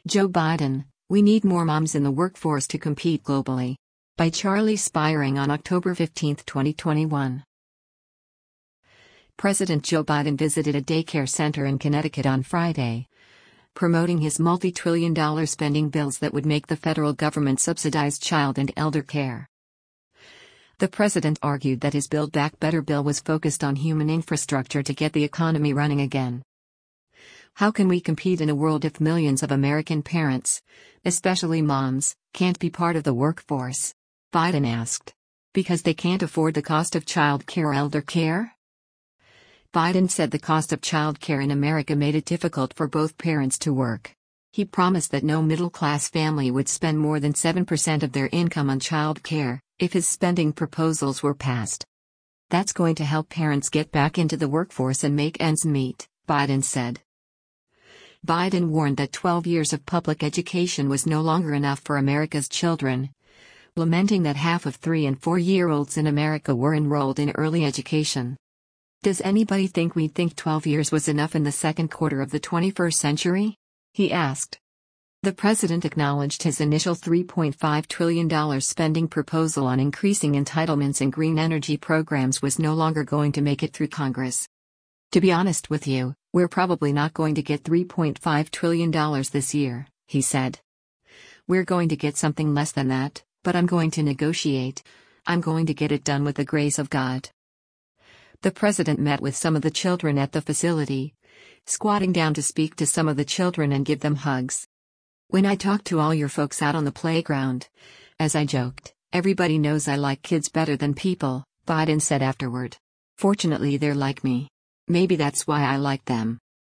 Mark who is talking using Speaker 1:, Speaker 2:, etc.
Speaker 1: Joe Biden, we need more moms in the workforce to compete globally. By Charlie Spiring on October 15, 2021. President Joe Biden visited a daycare center in Connecticut on Friday, promoting his multi-trillion-dollar spending bills that would make the federal government subsidize child and elder care. The president argued that his Build Back Better bill was focused on human infrastructure to get the economy running again. How can we compete in a world if millions of American parents, especially moms, can't be part of the workforce? Biden asked. Because they can't afford the cost of child care or elder care? Biden said the cost of child care in America made it difficult for both parents to work. He promised that no middle-class family would spend more than 7% of their income on child care if his spending proposals were passed. That's going to help parents get back into the workforce and make ends meet, Biden said. Biden warned that 12 years of public education was no longer enough for America's children, lamenting that half of 3- and 4-year-olds in America were enrolled in early education. Does anybody think we'd think 12 years was enough in the second quarter of the 21st century? He asked. The president acknowledged his initial $3.5 trillion spending proposal on increasing entitlements and green energy programs was no longer going to make it through Congress. To be honest with you, we're probably not going to get $3.5 trillion this year, he said. We're going to get something less than that, but I'm going to negotiate. I'm going to get it done with the grace of God. The president met with some of the children at the facility, squatting down to speak to some of the children and give them hugs. When I talk to all your folks out on the playground, as I joked, everybody knows I like kids better than people, Biden said afterward. Fortunately, they're like me. Maybe that's why I like them.